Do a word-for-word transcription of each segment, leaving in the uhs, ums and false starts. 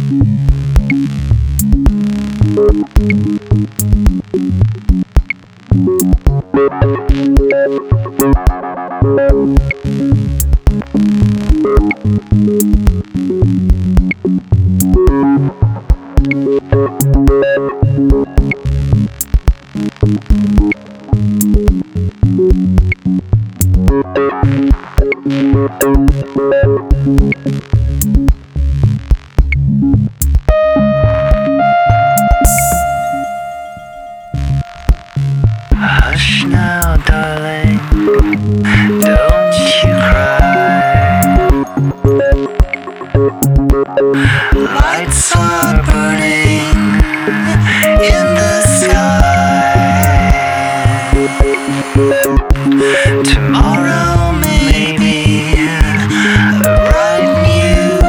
Hush now, darling, don't you cry. Lights are burning in the sky. Tomorrow may be a bright new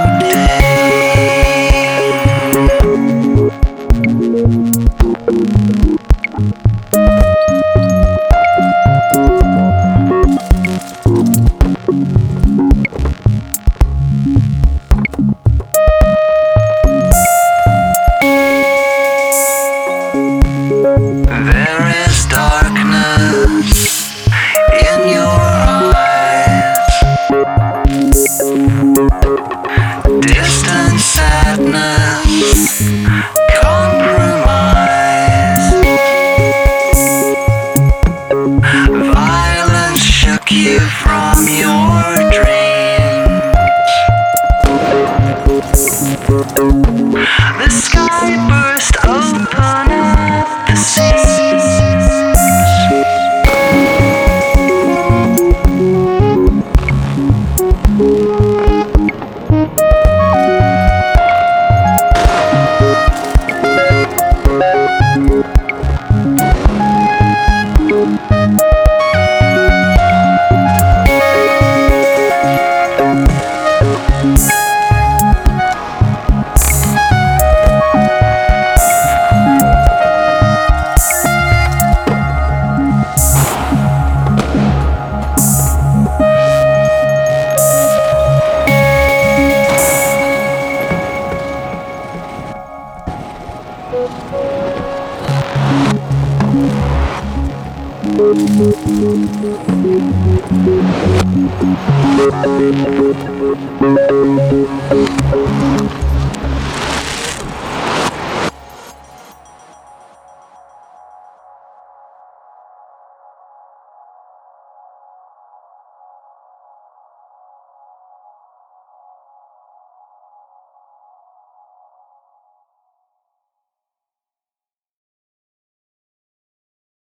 There is darkness in your eyes, distant sadness, compromise. Violence shook you from your dreams. The sky burst open at the seams. Thank you.